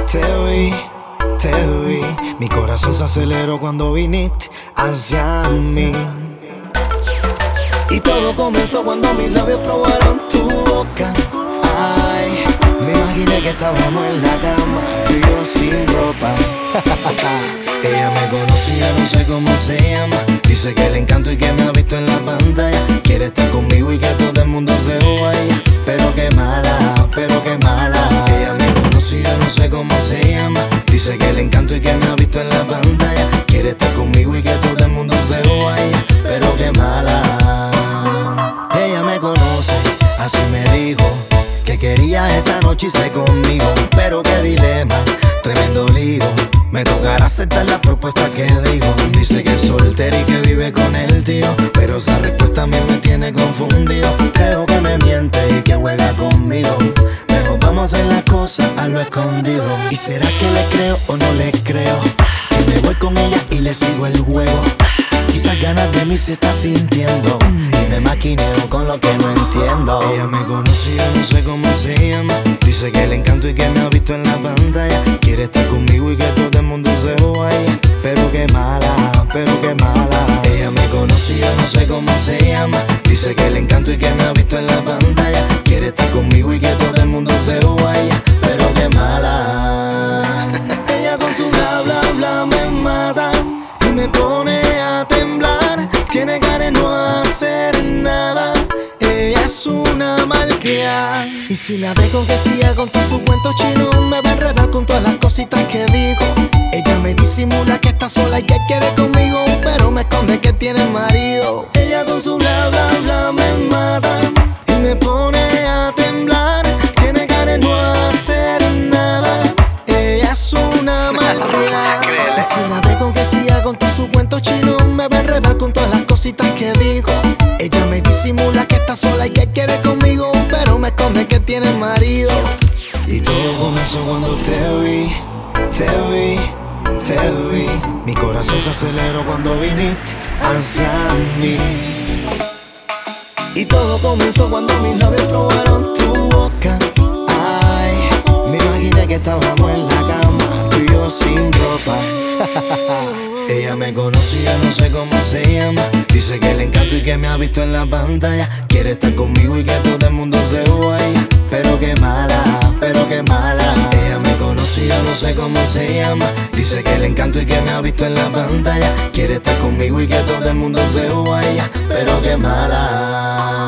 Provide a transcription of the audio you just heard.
te vi, te vi. Mi corazón se aceleró cuando viniste hacia mí. Y todo comenzó cuando mis labios probaron tu boca. Ay, me imaginé que estábamos en la cama, tú y yo sin ropa. Ella me conocía, no sé cómo se llama. Dice que le encanto y que me ha visto en la pantalla. Quiere estar conmigo y que todo el mundo se vaya. Pero qué mala, pero qué mala. Ella me conocía, no sé cómo se llama. Dice que le encanto y que me ha visto en la pantalla. Quiere estar conmigo y que todo el mundo se vaya. Pero qué mala. Ella me conoce, así me dijo que quería esta noche irse conmigo. Pero qué dilema, tremendo lío. Me tocará aceptar la propuesta que digo. Dice que es soltera y que vive con el tío, pero esa respuesta a mí me tiene confundido. Creo que me miente y que juega conmigo. Mejor vamos a hacer las cosas a lo escondido. ¿Y será que le creo o no le creo? Que me voy con ella y le sigo el juego. Quizás ganas de mí se está sintiendo y me maquineo con lo que no entiendo. Ella me conocía, no sé cómo se llama. Dice que le encanto y que me ha visto en la pantalla. Quiere estar conmigo y que todo el mundo se vaya. Pero qué mala, pero qué mala. Ella me conocía, no sé cómo se llama. Dice que le encanto y que me ha visto en la pantalla. Quiere estar conmigo y que todo el mundo se vaya. Pero qué mala. Ella con su bla bla bla me mata y me pone a temblar. Tiene cara de no hacer nada. Ella es una malcriada. Y si la dejo que siga con todo su cuento chino, me va a enredar con todas las cositas que dijo. Ella me disimula que está sola y que quiere conmigo, pero me esconde que tiene marido. Ella con su bla bla bla me mata y me pone a temblar. Tiene cara de no hacer nada. Ella es una malcriada. Y si la dejo que siga con todo su cuento chino, me va a enredar con todas las cositas que dijo. Ella me disimula que está sola y que quiere conmigo, pero me esconde que tiene marido. Y todo comenzó cuando te vi, te vi, te vi. Mi corazón se aceleró cuando viniste hacia mí. Y todo comenzó cuando mis labios probaron tu boca. Ay, me imaginé que estábamos en la cama, tú y yo sin ropa. Ella me conocía, no sé cómo se llama. Dice que le encanto y que me ha visto en la pantalla. Quiere estar conmigo y que todo el mundo se vaya. Pero qué mala, pero qué mala. Ella me conocía, no sé cómo se llama. Dice que le encanto y que me ha visto en la pantalla. Quiere estar conmigo y que todo el mundo se vaya. Pero qué mala.